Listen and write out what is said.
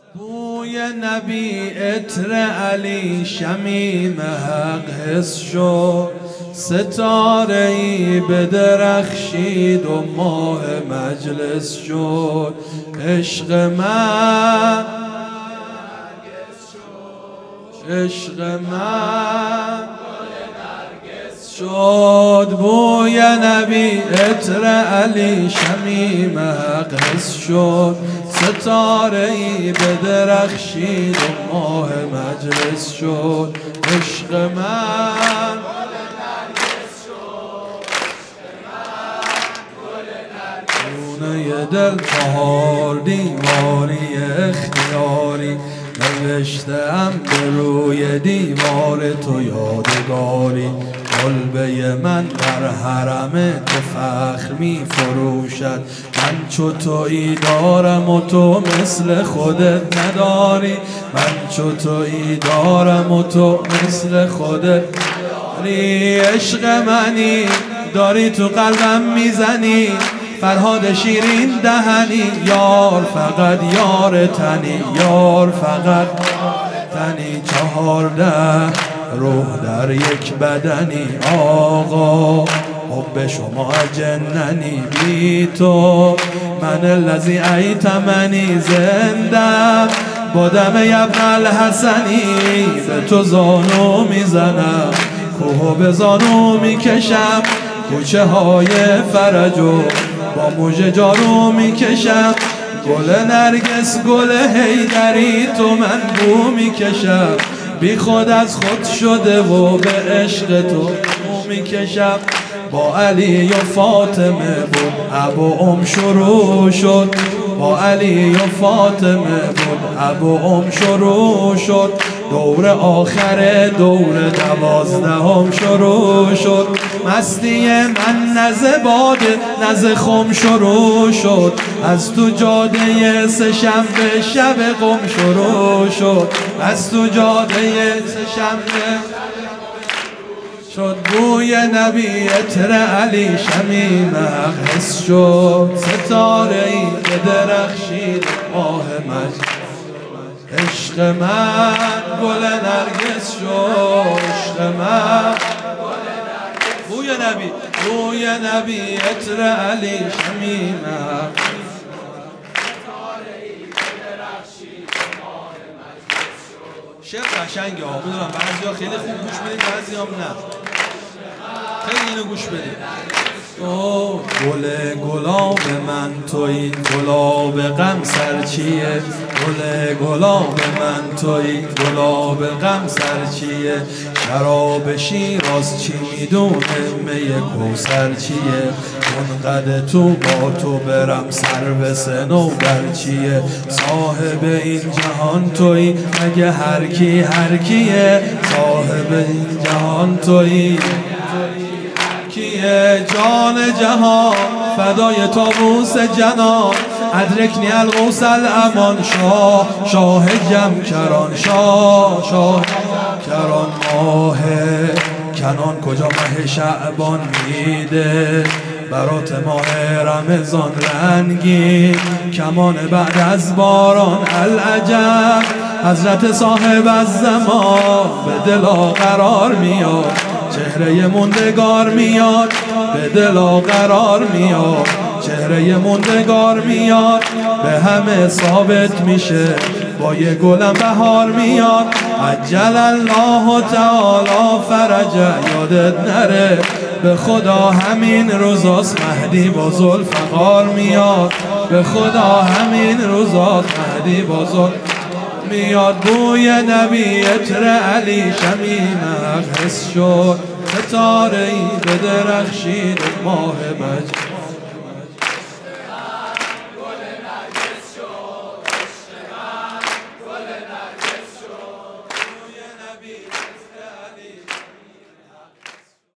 بوی نبی عطر علی شمیم حق حس شد، ستاره ای بدرخشید و ماه مجلس شد. عشق من شد، بوی نبی عطر علی شمیم حق حس شد، ستاره ای بدرخشید و ماه مجلس شد. عشق من خونه دل چهار دیواری اختیاری، نوشتم به روی دیوار تو یادگاری. کلبه من در حرم تو فخر می فروشد، من چو تویی دارم و تو مثل خودت نداری. من چو تویی دارم و تو مثل خودت نداری. عشق منی داری تو قلبم میزنی، فرهاد شیرین دهنی، یار فقط یار تنی، یار فقط تنی. 14 روح در یک بدنی، آقا حب شما جننی. بی تو من الذی ایتمنی، زنده با دم ابن الحسنی. به تو زانو میزنم، کوه به زانو میکشم، کوچه های فرجو با موج جارو میکشم. گل نرگس گل حیدری تو من بو میکشم، بی خود از خود شده و به عشق تو بو میکشم. با علی و فاطمه بود اب و ام شروع شد، با علی و فاطمه بود اب و ام شروع شد. دور آخر دور 12 شروع شد، مستی من نزه باده نزه خم شروع شد. از تو جاده سه شنبه شب قم شروع شد، از تو جاده سه شنبه شد. بوی نبی عطر علی شمیم حق حس شد، ستاره ای بدرخشید ماه مجلس. عشق من گل نرگس شد، عشق من بوی نبی، بوی نبی عطر علی شمیم حق. شعر قشنگه ها، میدونم بعضیا خیلی خوب گوش بدید، بعضیا نه، خیلی اینو گوش بدید. گل گلاب من تویی، گلاب غم سرچیه. گل گلاب من تویی، گلاب غم سرچیه. شراب شیراز چی میدونه، می کوثر چیه. منقد تو با تو برم سر به صنوبر چیه. صاحب این جهان تویی، مگه هر کی هر کیه. صاحب این جهان تویی کیه. جان جهان فدای طاووس جنان، ادرکنی الغوث الامان. شاه جم کران، شاه کران. ماه کنان کجا ماه شعبان میده، برات ماه رمضان رنگی. کمان بعد از باران العجب، حضرت صاحب از زمان به دلا قرار میاد. چهره موندگار میاد به دلا قرار میاد، چهره موندگار میاد به همه ثابت میشه. با یه گلم بهار میاد، عجل الله تعالی فرجه. یادت نره به خدا همین روزاست مهدی با ذوالفقار میاد. به خدا همین روزاست مهدی با ذوالفقار میاد. بوی نبی عطر علی شمیم حق حس شد، ستاره ای بدرخشید ماه مجلس.